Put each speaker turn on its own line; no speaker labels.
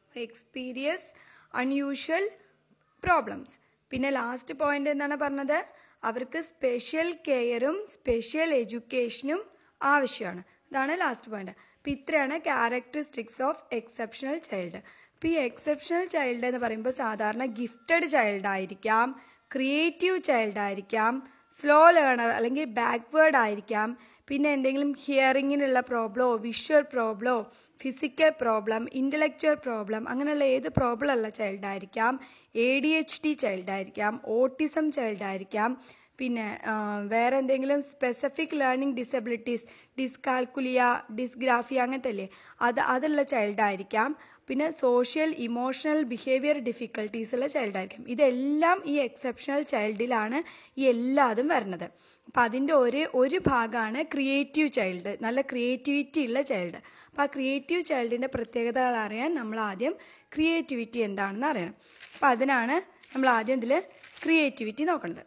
Experience unusual problems. പിന്നെ last point എന്താണ് പറഞ്ഞത്? അവർക്ക് സ്പെഷ്യൽ കെയറും സ്പെഷ്യൽ എഡ്യൂക്കേഷനും ആവശ്യമാണ്. ഇതാണ് ലാസ്റ്റ് പോയിന്റ്. അപ്പം ഇത്രയാണ് ക്യാരക്ടറിസ്റ്റിക്സ് ഓഫ് എക്സെപ്ഷണൽ ചൈൽഡ്. അപ്പം ഈ എക്സെപ്ഷണൽ ചൈൽഡ് എന്ന് പറയുമ്പോൾ സാധാരണ ഗിഫ്റ്റഡ് ചൈൽഡ് ആയിരിക്കാം, ക്രിയേറ്റീവ് ചൈൽഡ് ആയിരിക്കാം, സ്ലോ ലേണർ അല്ലെങ്കിൽ ബാക്ക്വേർഡ് ആയിരിക്കാം, പിന്നെ എന്തെങ്കിലും ഹിയറിങ്ങിനുള്ള പ്രോബ്ലമോ വിഷ്വൽ പ്രോബ്ലമോ ഫിസിക്കൽ പ്രോബ്ലം ഇൻ്റലക്ച്വൽ പ്രോബ്ലം അങ്ങനെയുള്ള ഏത് പ്രോബ്ലം ഉള്ള ചൈൽഡ് ആയിരിക്കാം, ADHD ചൈൽഡ് ആയിരിക്കാം, ഓട്ടിസം ചൈൽഡ് ആയിരിക്കാം, പിന്നെ വേറെ എന്തെങ്കിലും specific learning disabilities dyscalculia dysgraphia അങ്ങനത്തെ അല്ലേ അതുള്ള ചൈൽഡ് ആയിരിക്കാം, പിന്നെ സോഷ്യൽ ഇമോഷണൽ ബിഹേവിയർ ഡിഫിക്കൽട്ടീസ് ഉള്ള ചൈൽഡ് ആയിരിക്കും. ഇതെല്ലാം ഈ എക്സെപ്ഷണൽ ചൈൽഡിലാണ് ഈ എല്ലാതും വരുന്നത്. അപ്പം അതിൻ്റെ ഒരു ഭാഗമാണ് ക്രിയേറ്റീവ് ചൈൽഡ്, നല്ല ക്രിയേറ്റിവിറ്റി ഉള്ള ചൈൽഡ്. അപ്പം ആ ക്രിയേറ്റീവ് ചൈൽഡിൻ്റെ പ്രത്യേകതകൾ അറിയാൻ നമ്മൾ ആദ്യം ക്രിയേറ്റിവിറ്റി എന്താണെന്ന് അറിയണം. അപ്പം അതിനാണ് നമ്മൾ ആദ്യം ഇതിൽ ക്രിയേറ്റിവിറ്റി നോക്കേണ്ടത്.